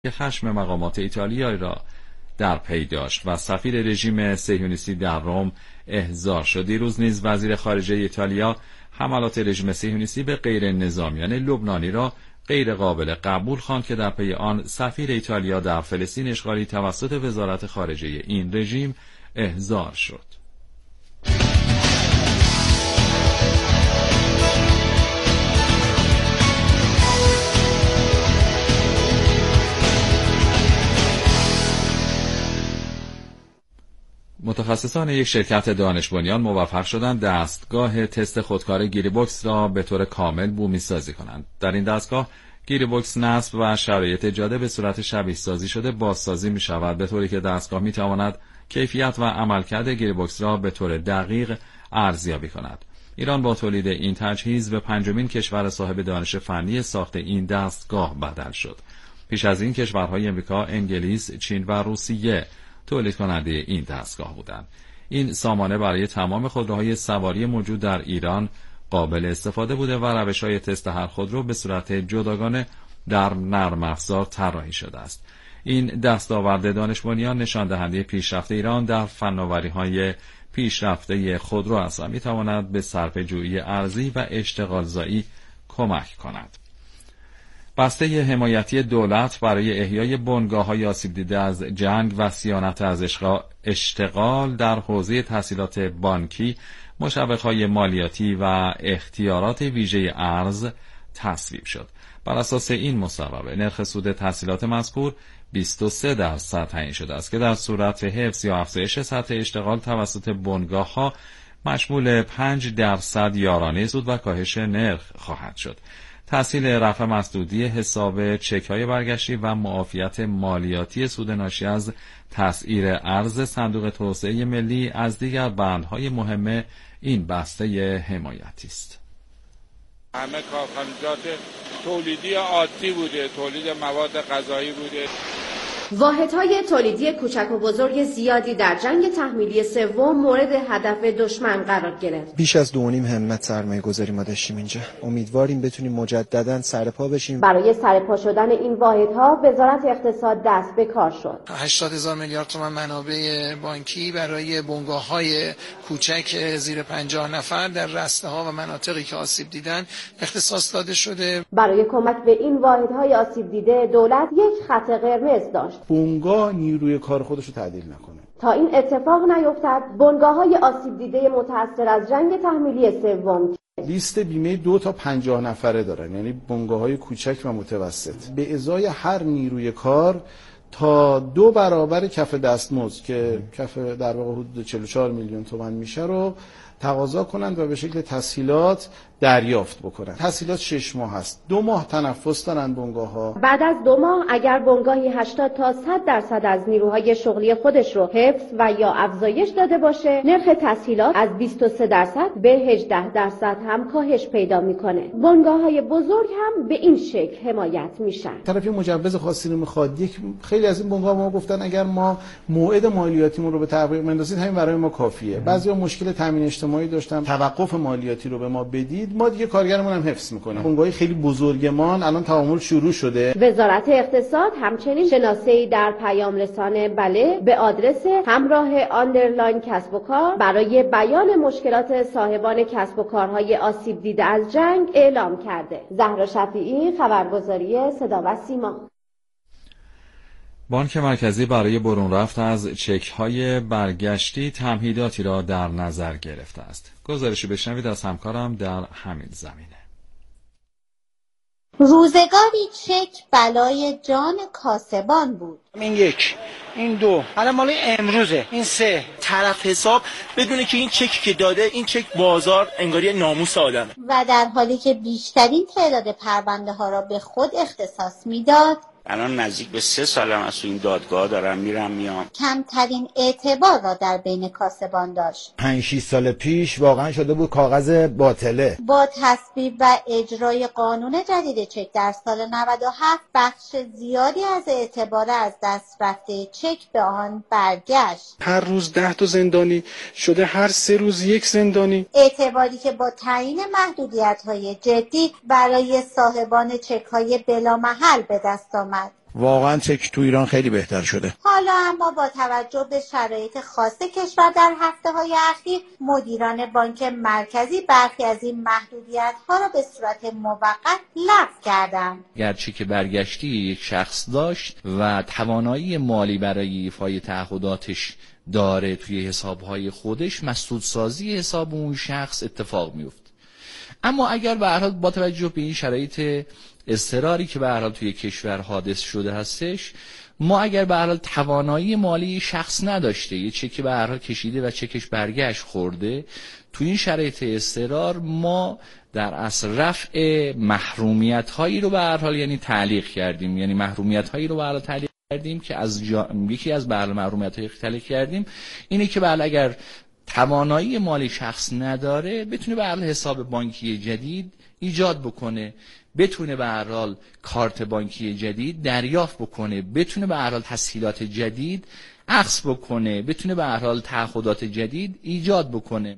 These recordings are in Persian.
که خشم مقامات ایتالیایی را در پی داشت و سفیر رژیم صهیونیستی در روم احضار شد. دیروز نیز وزیر خارجه ایتالیا حملات رژیم صهیونیستی به غیر نظامیان لبنانی را غیر قابل قبول خواند که در پی آن سفیر ایتالیا در فلسطین اشغالی توسط وزارت خارجه این رژیم احضار شد. متخصصان یک شرکت دانش بنیان موفق شدند دستگاه تست خودکار گیریبکس را به طور کامل بومی سازی کنند. در این دستگاه گیریبکس نصب و شرایط جاده به صورت شبیه سازی شده بازسازی می شود، به طوری که دستگاه می تواند کیفیت و عملکرد گیریبکس را به طور دقیق ارزیابی کند. ایران با تولید این تجهیز به پنجمین کشور صاحب دانش فنی ساخت این دستگاه بدل شد. پیش از این کشورهای امریکا، انگلیس، چین و روسیه تولید کننده این دستگاه بودند. این سامانه برای تمام خودروهای سواری موجود در ایران قابل استفاده بوده و روش‌های تست هر خودرو به صورت جداگانه در نرم افزار طراحی شده است. این دستاورد دانش بنیان نشان دهنده پیشرفت ایران در فناوری‌های پیشرفته خودرو است و می‌تواند به صرفه‌جویی ارزی و اشتغالزایی کمک کند. بسته حمایتی دولت برای احیای بنگاه‌های آسیب دیده از جنگ و صیانت از اشتغال در حوزه تسهیلات بانکی، مشوق‌های مالیاتی و اختیارات ویژه ارز تصویب شد. بر اساس این مصوبه نرخ سود تسهیلات مذکور 23% تعیین شده است که در صورت حفظ یا افزایش سطح اشتغال توسط بنگاه‌ها مشمول 5% یارانه سود و کاهش نرخ خواهد شد. تسهیل رفع مسدودی حساب چک‌های برگشتی و معافیت مالیاتی سود ناشی از تسعیر ارز صندوق توسعه ملی از دیگر بندهای مهم این بسته حمایتی است. همه کارخانجات تولیدی عادی بوده، تولید مواد غذایی بوده. واحدهای تولیدی کوچک و بزرگ زیادی در جنگ تحمیلی سوم مورد هدف دشمن قرار گرفت. بیش از 2.5 همت سرمایه گذاری ما داشتیم اینجا. امیدواریم بتونیم مجددا سرپا بشیم. برای سرپا شدن این واحدها وزارت اقتصاد دست به کار شد. 80,000 میلیارد تومان منابع بانکی برای بنگاه‌های کوچک زیر 50 نفر در رسته‌ها و مناطقی که آسیب دیدن اختصاص داده شده. برای کمک به این واحدهای آسیب دیده دولت یک خط قرمز داشت. بنگاه نیروی کار خودش رو تعدیل نکنه. تا این اتفاق نیفتد بنگاه‌های آسیب دیده متأثر از جنگ تحمیلی سوم لیست بیمه 2 تا 50 نفره دارن، یعنی بنگاه‌های کوچک و متوسط، به ازای هر نیروی کار تا 2 برابر کف دستمزد که کف در واقع حدود 44 میلیون تومان میشه رو تقاضا کنند و به شکل تسهیلات دریافت بکنند. تسهیلات 6 ماه هست. 2 ماه تنفس دارن بنگاه‌ها. بعد از 2 ماه اگر بنگاهی 80 تا 100% از نیروهای شغلی خودش رو حفظ و یا افزایش داده باشه، نرخ تسهیلات از 23% به 18% هم کاهش پیدا میکنه. بنگاه‌های بزرگ هم به این شکل حمایت میشن. طرفی مجوز خاصی رو میخواد. خیلی از این بنگاه‌ها ما گفتن اگر ما موعد مالیاتیمون رو به تعویق بندازید همین برای ما کافیه. بعضیا مشکل تامین اجتماعی داشتن، توقف مالیاتی رو به ما بدید، ما دیگه کارگرمون هم حفظ میکنیم. بنگاه‌های خیلی بزرگمان الان تعامل شروع شده. وزارت اقتصاد همچنین شناسه‌ای در پیام رسانه بله به آدرس همراه آندرلاین کسب و کار برای بیان مشکلات صاحبان کسب و کارهای آسیب دیده از جنگ اعلام کرده. زهرا شفیعی، خبرگزاری صدا و سیما. بانک مرکزی برای برون رفت از چک‌های برگشتی تمهیداتی را در نظر گرفته است. گزارشی بشنوید از همکارم در همین زمینه. روزگاری چک بلای جان کاسبان بود. این 1، این 2، الان مال امروزه، این 3. طرف حساب بدونه که این چکی که داده، این چک بازار انگاری ناموس آدمه. و در حالی که بیشترین تعداد پرونده ها را به خود اختصاص میداد، الان نزدیک به 3 سالم از این دادگاه دارم میرم میام. کمترین اعتبار را در بین کاسبان داشت. 5-6 سال پیش واقعا شده بود کاغذ باطله. با تصویب و اجرای قانون جدید چک در سال 97 بخش زیادی از اعتبار از دست رفته چک به آن برگشت. هر روز 10 تا زندانی شده، هر 3 روز 1 زندانی. اعتباری که با تعیین محدودیت‌های جدی برای صاحبان چک‌های بلامحل به دست آمد آمد. واقعا چک تو ایران خیلی بهتر شده. حالا اما با توجه به شرایط خاص کشور در هفته‌های اخیر مدیران بانک مرکزی برخی از این محدودیت‌ها را به صورت موقت لغو کردند. گرچه که برگشتی یک شخص داشت و توانایی مالی برای ایفای تعهداتش داره توی حسابهای خودش، مسدودسازی حساب اون شخص اتفاق میفته. اما اگر به هر حال با توجه به این شرایط اضطراری که به هر حال توی کشور حادث شده هستش، ما اگر به هر حال توانایی مالی شخص نداشته، یه چکی به هر حال کشیده و چکش برگشت خورده، توی این شرایط اضطرار ما در اصل رفع محرومیت هایی رو به هر حال یعنی تعلیق کردیم، یعنی محرومیت هایی رو به هر حال تعلیق کردیم که از یکی از به هر حال محرومیت هایی تعلیق کردیم اینه که به هر حال اگر توانایی مالی شخص نداره بتونه به هر حال حساب بانکی جدید ایجاد بکنه، بتونه به هر حال کارت بانکی جدید دریافت بکنه، بتونه به هر حال تسهیلات جدید اخذ بکنه، بتونه به هر حال تعهدات جدید ایجاد بکنه.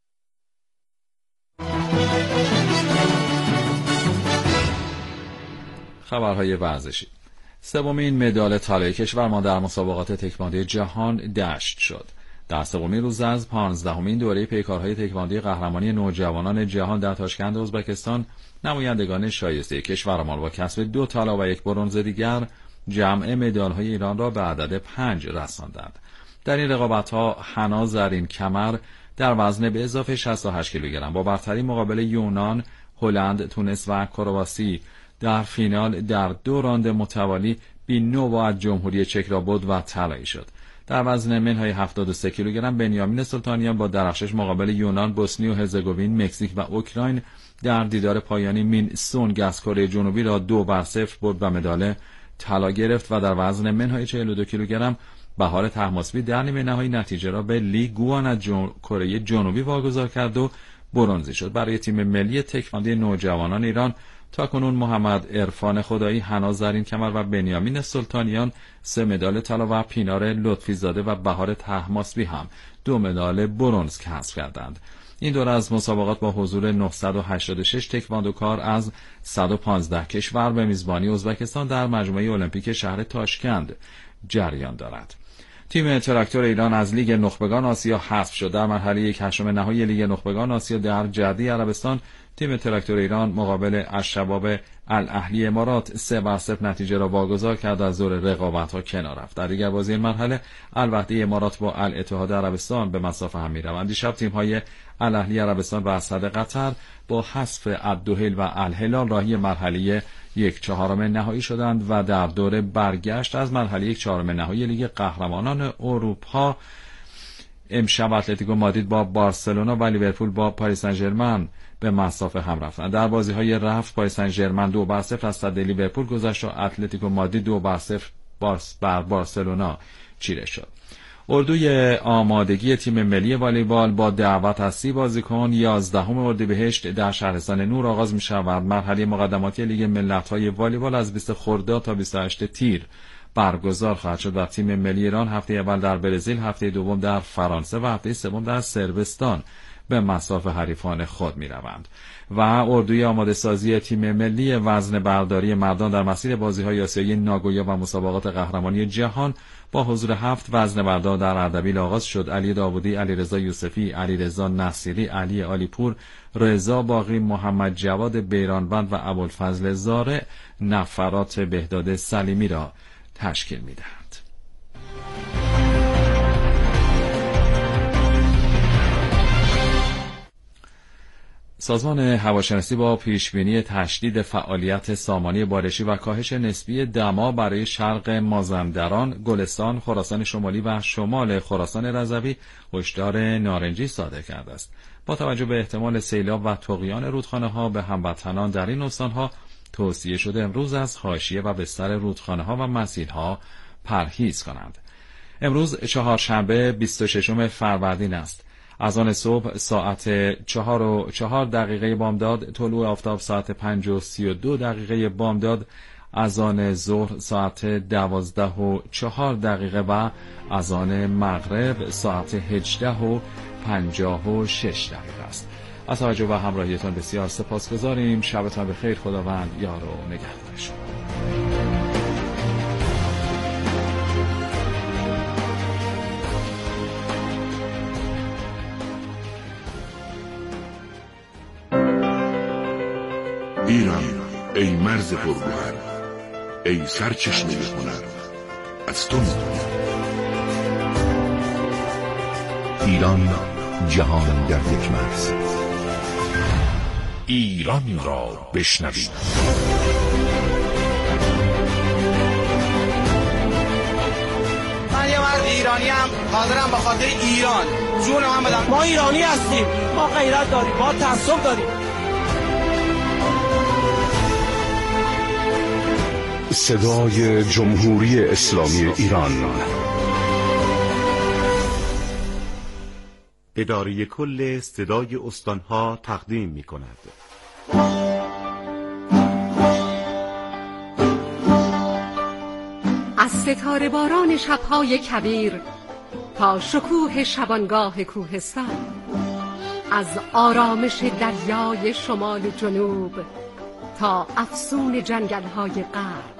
خبرهای ورزشی. سومین مدال طلای کشور ما در مسابقات تکواندو جهان دشت شد. در سومین روز از 15مین دوره پیکارهای تکواندو قهرمانی نوجوانان جهان در تاشکند ازبکستان، نمایندگان شایسته کشورمان با کسب 2 طلا و 1 برنز دیگر جمع مدال‌های ایران را به عدد 5 رساندند. در این رقابت‌ها حنا زرین کمر در وزن به اضافه 68 کیلوگرم با برتری مقابل یونان، هلند، تونس و کرواسی در فینال در 2 راند متوالی بینو از جمهوری چک را برد و طلایی شد. در وزن منهای 73 کیلوگرم بنیامین سلطانیان با درخشش مقابل یونان، بوسنی و هرزگوین، مکزیک و اوکراین در دیدار پایانی مین سونگ از کره جنوبی را 2-0 برد و مدال طلا گرفت و در وزن منهای 42 کیلوگرم بهار طهماسبی در نیمه نهایی نتیجه را به لی گوان از کره جنوبی واگذار کرد و برنزی شد. برای تیم ملی تکواندو نوجوانان ایران تاکنون محمد عرفان خدایی، حنا زرین کمر و بنیامین سلطانیان 3 مدال طلا و پینار لطفی زاده و بهار طهماسبی هم 2 مدال برنز کسب کردند. این دوره از مسابقات با حضور 986 تکواندوکار از 115 کشور به میزبانی ازبکستان در مجموعه المپیک شهر تاشکند جریان دارد. تیم تراکتور ایران از لیگ نخبگان آسیا حذف شد. در مرحله 1/8 نهایی لیگ نخبگان آسیا در جده عربستان تیم تراکتور ایران مقابل الشباب الاهلی امارات 3-0 نتیجه را واگذار کرد و از دور رقابت‌ها کنار رفت. در دیگر بازی مرحله الوحده امارات با الاتحاد عربستان به مسافه هم می‌روند. دیشب تیم‌های الاهلی عربستان و اسد قطر با حذف الدحیل و الهلال راهی مرحله 1/4 نهایی شدند و در دور برگشت از مرحله 1/4 نهایی لیگ قهرمانان اروپا امشب اتلتیکو مادرید با بارسلونا و لیورپول با پاریس سن ژرمن به مسافه هم رفتند. در بازی‌های رفت پاریس سن ژرمن 2-0 از صد لیورپول گذشت و اتلتیکو مادرید 2-0 بر بارسلونا چیره شد. اردوی آمادگی تیم ملی والیبال با دعوت از 30 بازیکن 11 اردیبهشت در شهرستان نور آغاز می‌شود. مرحله مقدماتی لیگ ملت‌های والیبال از 20 خرداد تا 28 تیر برگزار خواهد شد و تیم ملی ایران هفته اول در برزیل، هفته دوم در فرانسه و هفته سوم در صربستان به مصاف حریفان خود می‌روند. و اردوی آماده سازی تیم ملی وزن برداری مردان در مسیر بازی‌های آسیایی ناگویا و مسابقات قهرمانی جهان با حضور 7 وزن بردار در اردبیل آغاز شد. علی داوودی، علیرضا یوسفی، علیرضا نصیری، علی عالیپور، رضا باقری، محمد جواد بیرانوند و ابوالفضل زارع نفرات بهداد سلیمی را تشکیل می‌دهند. سازمان هواشناسی با پیشبینی تشدید فعالیت سامانی بارشی و کاهش نسبی دما برای شرق مازندران، گلستان، خراسان شمالی و شمال خراسان رضوی هشدار نارنجی صادر کرده است. با توجه به احتمال سیلاب و طغیان رودخانه‌ها به هموطنان در این استان‌ها توصیه شده امروز از حاشیه و بستر رودخانه‌ها و مسیرها پرهیز کنند. امروز چهارشنبه 26 فروردین است. از آن صبح ساعت 4:04 بامداد، طلوع آفتاب ساعت 5:32 بامداد، از آن ظهر ساعت 12:04 و از آن مغرب ساعت 18:56 است. از توجه و همراهیتان بسیار سپاسگزاریم. شبتان بخیر. خداوند یار و نگهدار شما. مرز پرگوهر، ای سرچشمه هنر، از تو می‌دونم. ایران جهان در یک مرز. ایران را بشنوید. من یه مرد ایرانیم، حاضرم به خاطر ایران جون هم بدم. ما ایرانی هستیم، ما غیرت داریم، ما تعصب داریم. صدای جمهوری اسلامی ایران. اداره کل صدای استانها تقدیم می کند. از ستاره باران شبهای کبیر تا شکوه شبانگاه کوهستان، از آرامش دریای شمال و جنوب تا افسون جنگل‌های غرب،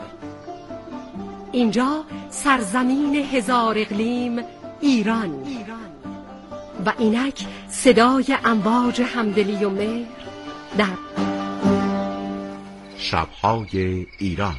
اینجا سرزمین هزار اقلیم ایران و اینک صدای امواج همدلی و مهر در شب‌های ایران.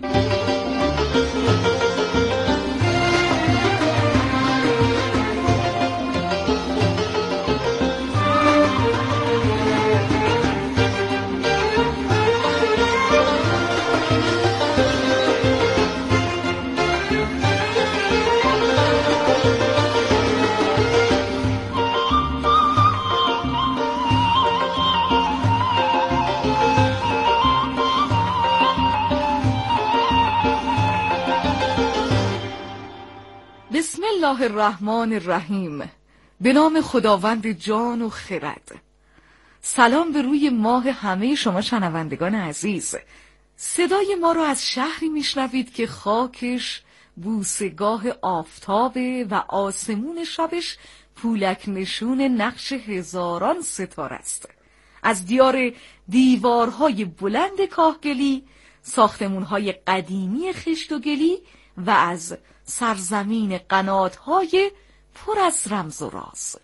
بسم الله الرحمن الرحیم. به نام خداوند جان و خرد. سلام به روی ماه همه شما شنوندگان عزیز. صدای ما را از شهری میشنوید که خاکش بوسگاه آفتابه و آسمون شبش پولک نشون نقش هزاران ستاره است. از دیار دیوارهای بلند کاهگلی، ساختمونهای قدیمی خشت و گلی و از سرزمین قنات‌های پر از رمز و راز.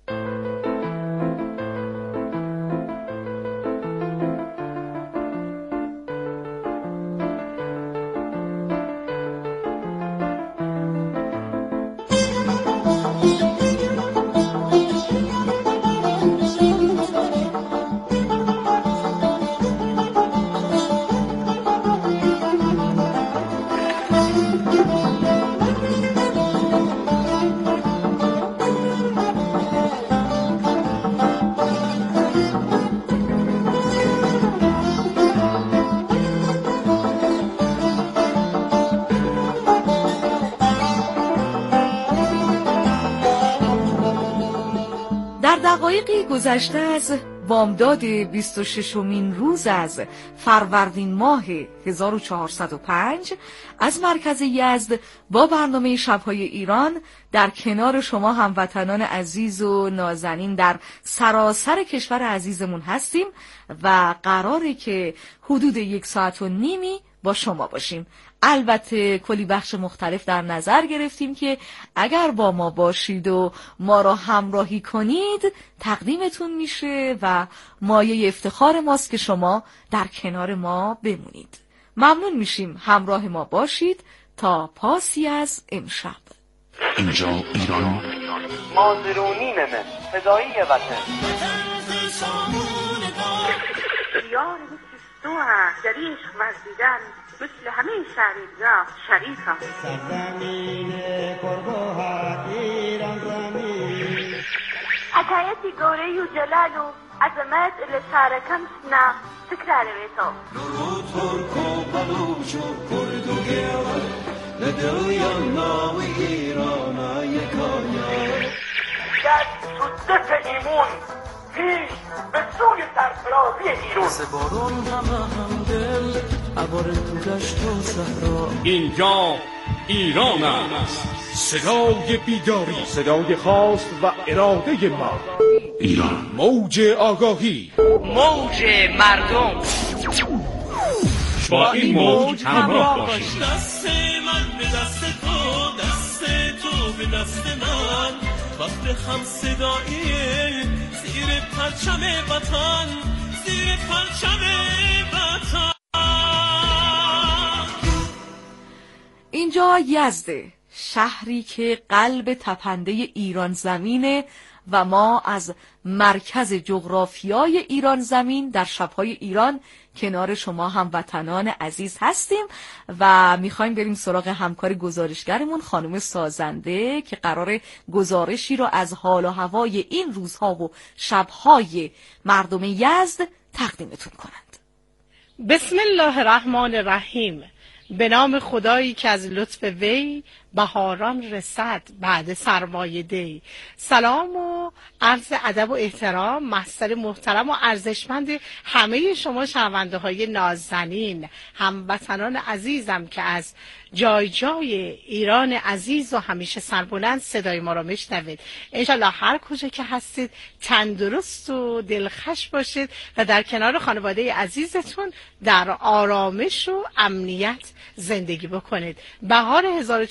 دقایقی گذشته از بامداد 26مین روز از فروردین ماه 1405 از مرکز یزد با برنامه شب‌های ایران در کنار شما هموطنان عزیز و نازنین در سراسر کشور عزیزمون هستیم و قراره که حدود 1.5 ساعت با شما باشیم. البته کلی بخش مختلف در نظر گرفتیم که اگر با ما باشید و ما را همراهی کنید تقدیمتون میشه و مایه افتخار ماست که شما در کنار ما بمونید. ممنون میشیم همراه ما باشید تا پاسی از امشب. اینجا ایران، مازرونین من فدایی وطن. دیار تو جریش مزدیدن مثل همه شهریار شریفم. سرزمین پرگوهر ایران زمین حکایتی گوری و جلال و عظمت اللي شاركمتنا تكرار بيتو درو ترک و بلوچ و کرد و گیلان ندویا ناو ایران یکایا در صدف ایمون پیش به سوی سرفرازی ایران. سبارون همه دل عبار تو دشت و صحرا. اینجا ایران است، صدای بیداری، صدای خواست و اراده ما. ایران، موج آگاهی، موج مردم. با این موج همراه باشید. دست من به دست تو، دست تو به دست من، وقت هم صدایی زیر پرچم وطن، زیر پرچم وطن. اینجا یزده، شهری که قلب تپنده ایران زمینه و ما از مرکز جغرافیای ایران زمین در شبهای ایران کنار شما هموطنان عزیز هستیم و میخوایم بریم سراغ همکار گزارشگرمون خانم سازنده که قرار گزارشی رو از حال و هوای این روزها و شبهای مردم یزد تقدیمتون کنند. بسم الله الرحمن الرحیم. به نام خدایی که از لطف وی بهاران رسد بعد سرمایه دی. سلام و عرض ادب و احترام محضر محترم و ارزشمند همه شما شنونده های نازنین، هموطنان عزیزم که از جای جای ایران عزیز و همیشه سربلند صدای ما را میشنوید. انشالله هر کجا که هستید تندرست و دلخوش باشید و در کنار خانواده عزیزتون در آرامش و امنیت زندگی بکنید. بهار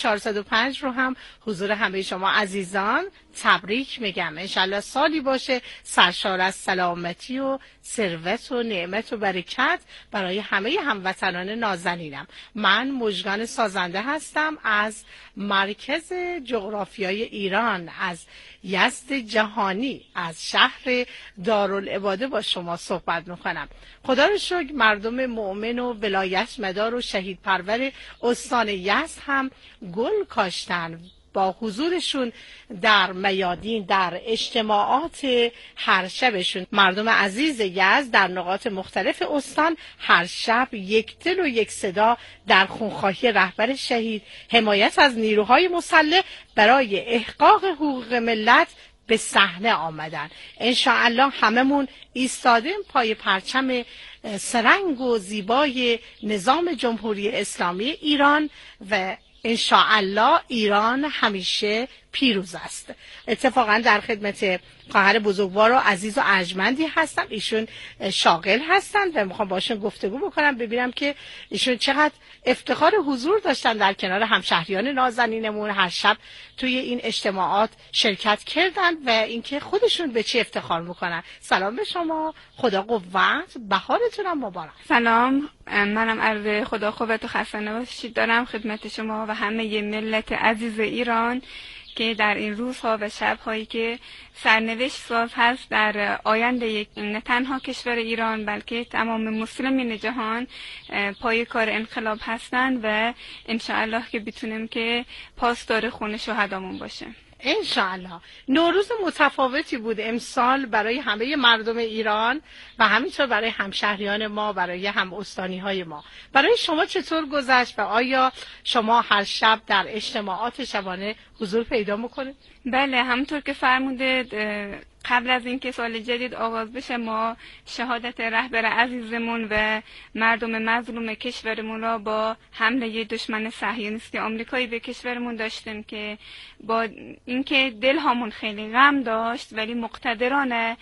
1405 رو هم حضور همه شما عزیزان تبریک میگم. انشالله سالی باشه سرشار از سلامتی و ثروت و نعمت و برکت برای همه هموطنان نازنینم. من مژگان سازنده هستم از مرکز جغرافیای ایران، از یزد جهانی، از شهر دارالعباده با شما صحبت میکنم. خدا رو شکر مردم مؤمن و ولایت مدار و شهید پرور استان یزد هم گل کاشتن با حضورشون در میادین، در اجتماعات هر شبشون. مردم عزیز یزد در نقاط مختلف استان هر شب یک دل و یک صدا در خونخواهی رهبر شهید، حمایت از نیروهای مسلح برای احقاق حقوق ملت به صحنه آمدن. انشاءالله هممون ایستادیم پای پرچم سرنگ و زیبای نظام جمهوری اسلامی ایران و انشاءالله ایران همیشه پیروز است. اتفاقا در خدمت خواهر بزرگوار و عزیز و ارجمندی هستم. ایشون شاغل هستند و میخوام باشون گفتگو بکنم ببینم که ایشون چقدر افتخار حضور داشتن در کنار همشهریان نازنینمون هر شب توی این اجتماعات شرکت کردن و اینکه خودشون به چی افتخار میکنن. سلام به شما، خدا قوت، بهارتونم مبارک. سلام، منم عرض خدا قوت و خسته نباشید دارم خدمت شما و همه ملت عزیز ایران که در این روزها و شب‌هایی که سرنوشت ساز هست در آینده یک نه تنها کشور ایران بلکه تمام مسلمین جهان پای کار انقلاب هستند و انشاءالله که بتونیم که پاسدار خون شهدامون باشه. انشاءالله. نوروز متفاوتی بود امسال برای همه مردم ایران و همینطور برای همشهریان ما، برای هم استانی های ما. برای شما چطور گذشت و آیا شما هر شب در اجتماعات شبانه حضور پیدا میکنید؟ بله، همونطور که فرمودید قبل از اینکه سال جدید آغاز بشه ما شهادت رهبر عزیزمون و مردم مظلوم کشورمون را با حمله دشمن صهیونیستی آمریکایی به کشورمون داشتیم که با اینکه دلهامون خیلی غم داشت ولی مقتدرانه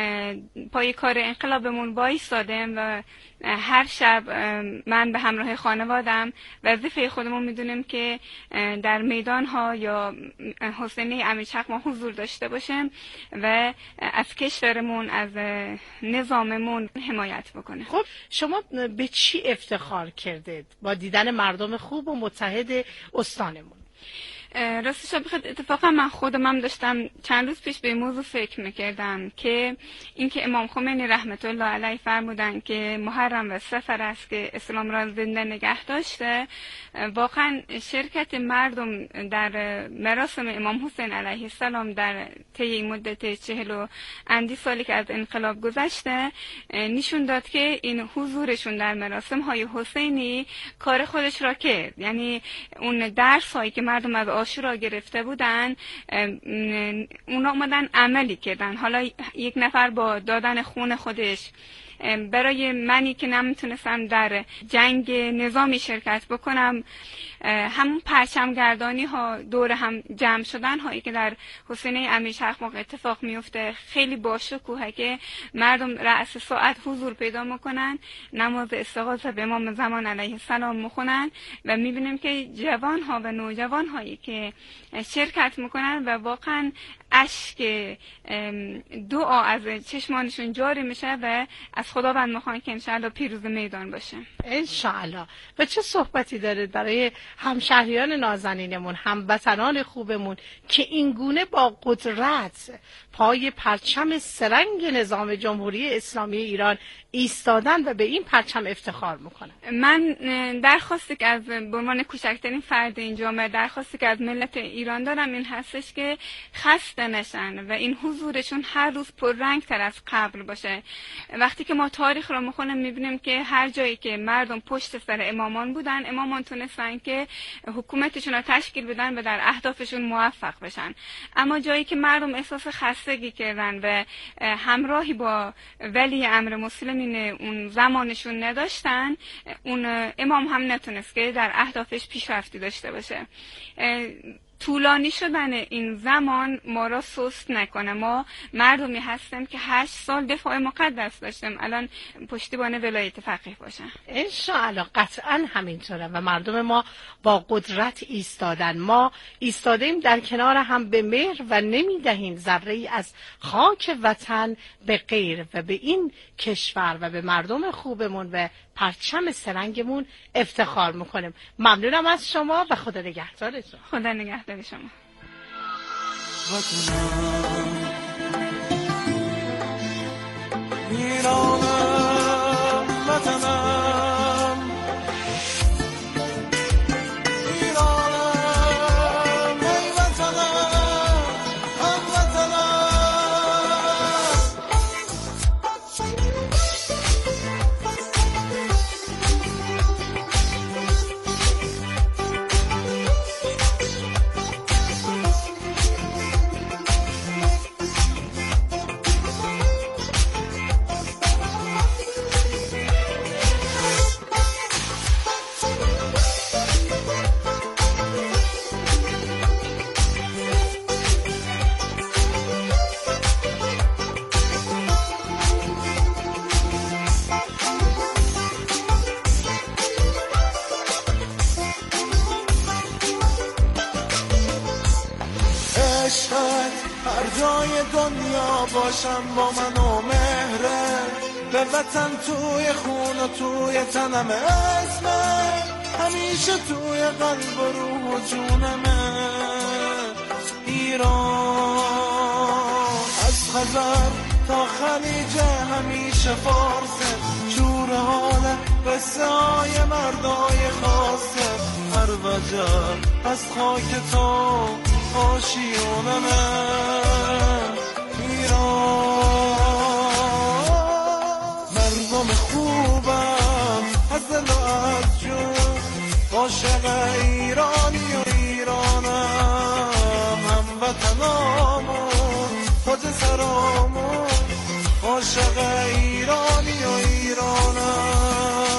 پای کار انقلابمون بایستادیم و هر شب من به همراه خانوادم وظیفه خودمون میدونیم که در میدان ها یا حسینی امیرچرخ ما حضور داشته باشیم و از کشورمون، از نظاممون حمایت بکنه. خب شما به چی افتخار کردید با دیدن مردم خوب و متحد استانمون؟ راستش بخواد اتفاقا من خودم هم داشتم چند روز پیش به این موضوع فکر میکردم که اینکه امام خمینی رحمت الله علیه فرمودن که محرم و صفر است که اسلام را زنده نگه داشته. واقعا شرکت مردم در مراسم امام حسین علیه السلام در طی این مدت 40 و اندی سالی که از انقلاب گذشته نشون داد که این حضورشون در مراسم های حسینی کار خودش را کرد. یعنی اون درس هایی که مردم از عاشورا گرفته بودن اونا اومدن عملی کردن. حالا یک نفر با دادن خون خودش برای منی که نمیتونستم در جنگ نظامی شرکت بکنم، همون پرچمگردانی ها دور هم جمع شدن هایی که در حسینی امیرچرخ موقع اتفاق میفته خیلی باشکوهه که مردم رأس ساعت حضور پیدا میکنن، نماز استغاثه به امام زمان علیه السلام میخونن و میبینیم که جوان ها و نوجوان هایی که شرکت میکنن و واقعا اشک دعا از چشمانشون جاری میشه و از از خداوند میخوام که انشاءالله پیروز میدان باشه. انشاءالله. و چه صحبتی دارید برای همشهریان نازنینمون، هموطنان خوبمون که این گونه با قدرت پای پرچم سرنگ نظام جمهوری اسلامی ایران ایستادن و به این پرچم افتخار میکنن؟ من درخواستی که از به عنوان کوچکترین فرد این جامعه درخواستی که از ملت ایران دارم این هستش که خسته نشن و این حضورشون هر روز پررنگ‌تر از قبل باشه. وقتی که ما تاریخ رو میخونیم میبینیم که هر جایی که مردم پشت سر امامان بودن، امامان تونستن که حکومتشون رو تشکیل بدن و در اهدافشون موفق بشن. اما جایی که مردم احساس خستگی کردن و همراهی با ولی امر مسلمین اون زمانشون نداشتن، اون امام هم نتونست که در اهدافش پیشرفتی داشته باشه. طولانی شدن این زمان ما را سست نکنه. ما مردمی هستیم که 8 سال دفاع مقدس داشتیم، الان پشتیبان ولایت فقیه باشن. انشاءالله قطعا همینطوره و مردم ما با قدرت ایستادن. ما ایستادیم در کنار هم به مهر و نمیدهیم ذره ای از خاک وطن به غیر و به این کشور و به مردم خوبمون و پرچم سرنگمون افتخار میکنیم. ممنونم از شما و خدا نگهدارتون. خدا نگهدار شما. ایرانم وطنم، ایرانم ای وطنم، هموطنم. هر جای دنیا باشم با من و مهره، به وطن توی خون و توی تنم اسمه، همیشه توی قلب و روح و جونمه. ایران از خزر تا خلیج همیشه فارسه، شور حال قصه های مردای خاصه، هر وجه از خاک تو آشیونمه. ایران مردم خوبم از دل و از جون، عاشق ایرانی و ایرانم، هموطنامون تاج سرامون، عاشق ایرانی و ایرانم.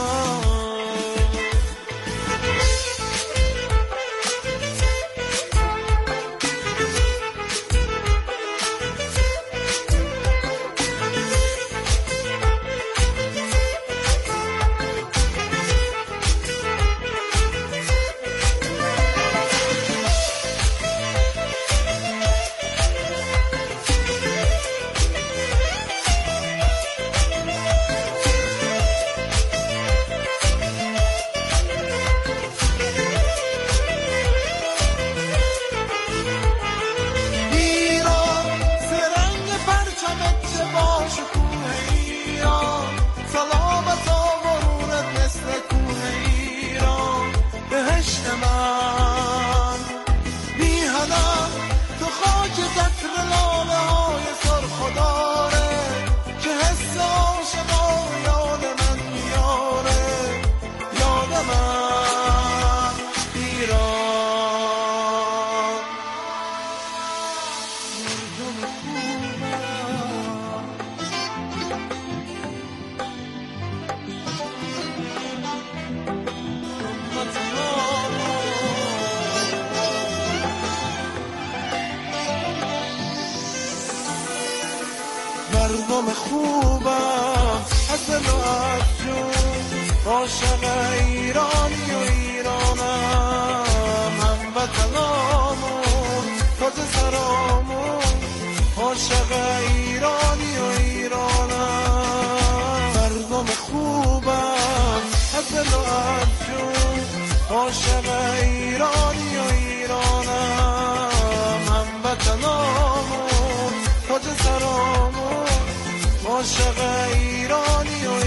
مردم خوبم از دل و از جون، عاشق ایرانی و ایرانم، هموطنامون تاج سرامون، عاشق ایرانی و ایرانم. از دل و از جون عاشق ایرانی و ایرانم، هموطنامون تاج سرامون عاشق ایرانی و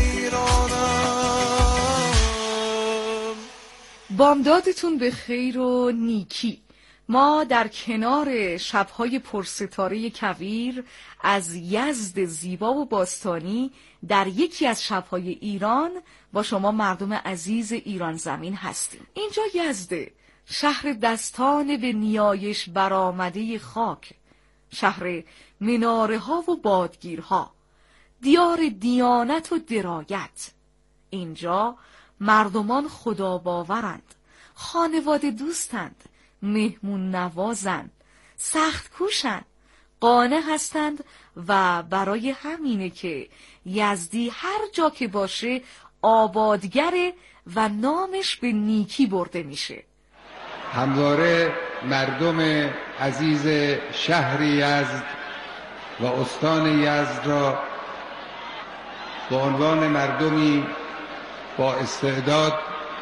ایرانم. بامدادتون به خیر و نیکی. ما در کنار شب‌های پرستاره کویر از یزد زیبا و باستانی در یکی از شب‌های ایران با شما مردم عزیز ایران زمین هستیم. اینجا یزده، شهر دستان به نیایش برآمده خاک، شهر مناره‌ها و بادگیرها، دیار دیانت و درایت. اینجا مردمان خدا باورند، خانواده دوستند، مهمون نوازند، سخت کوشند، قانع هستند و برای همینه که یزدی هر جا که باشه آبادگره و نامش به نیکی برده میشه. همواره مردم عزیز شهر یزد و استان یزد را به عنوان مردمی با استعداد،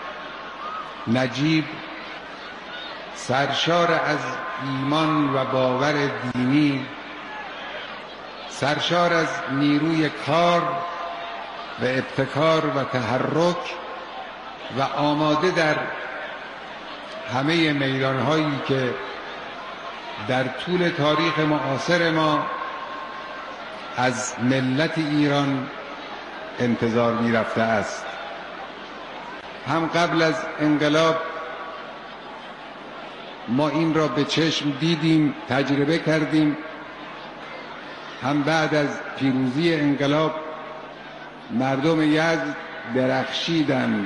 نجیب، سرشار از ایمان و باور دینی، سرشار از نیروی کار و ابتکار و تحرک و آماده در همه میدانهایی که در طول تاریخ معاصر ما از ملت ایران انتظار می رفته است. هم قبل از انقلاب ما این را به چشم دیدیم، تجربه کردیم، هم بعد از پیروزی انقلاب مردم یزد درخشیدند.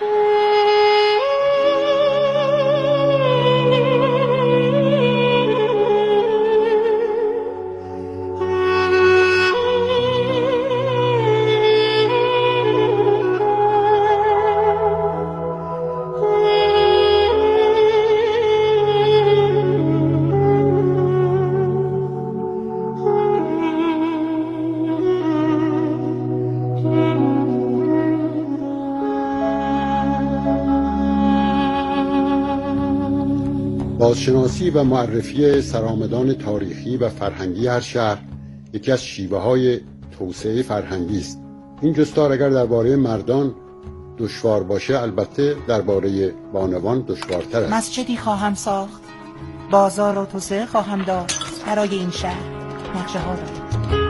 بازشناسی و معرفی سرآمدان تاریخی و فرهنگی هر شهر یکی از شیوه‌های توسعه فرهنگی است. این جستار اگر درباره مردان دشوار باشه، البته درباره بانوان دشوارتر است. مسجدی خواهم ساخت، بازار و توسعه خواهم داد. برای این شهر نقشه ها دارم.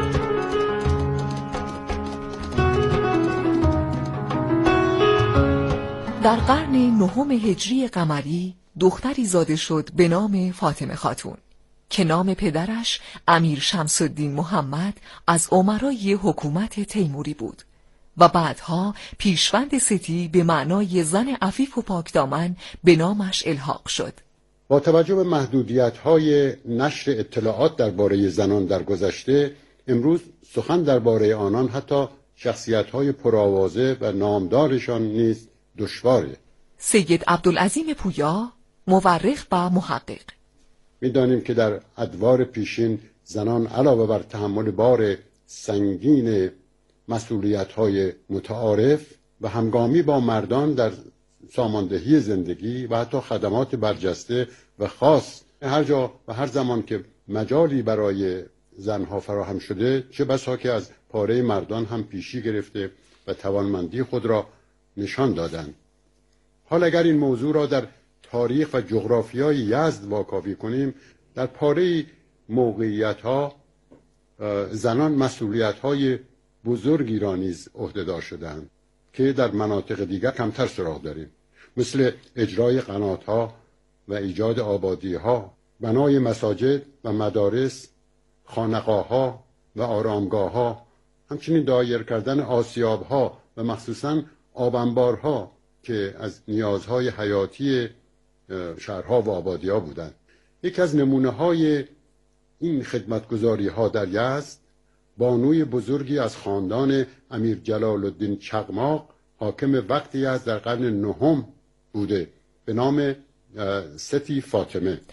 در قرن نهم هجری قمری دختری زاده شد به نام فاطمه خاتون که نام پدرش امیر شمس الدین محمد از امرای حکومت تیموری بود و بعدها پیشوند ستی به معنای زن عفیف و پاکدامن به نامش الحاق شد. با توجه به محدودیت‌های نشر اطلاعات درباره زنان در گذشته، امروز سخن درباره آنان، حتی شخصیت‌های پرآوازه و نامدارشان نیز دشواره. سید عبدالعظیم پویا، مورخ و محقق: می‌دانیم که در ادوار پیشین زنان علاوه بر تحمل بار سنگین مسئولیت‌های متعارف و همگامی با مردان در ساماندهی زندگی و حتی خدمات برجسته و خاص، هر جا و هر زمان که مجالی برای زنها فراهم شده، چه بسا که از پاره مردان هم پیشی گرفته و توانمندی خود را نشان دادند. حال اگر این موضوع را در تاریخ و جغرافیای یزد واکاوی کنیم، در پاره موقعیت‌ها زنان مسئولیت‌های بزرگی را نیز عهده‌دار شدند که در مناطق دیگر کمتر سراغ داریم، مثل اجرای قنات‌ها و ایجاد آبادی‌ها، بنای مساجد و مدارس، خانقاه‌ها و آرامگاه‌ها، همچنین دایر کردن آسیاب‌ها و مخصوصاً آبانبارها که از نیازهای حیاتی شهرها و آبادی‌ها بودند. یک از نمونه‌های این خدمتگزاری‌ها در یزد، بانوی بزرگی از خاندان امیر جلال الدین چقماق، حاکم وقتی از در قرن نهم بوده، به نام ستی فاطمه.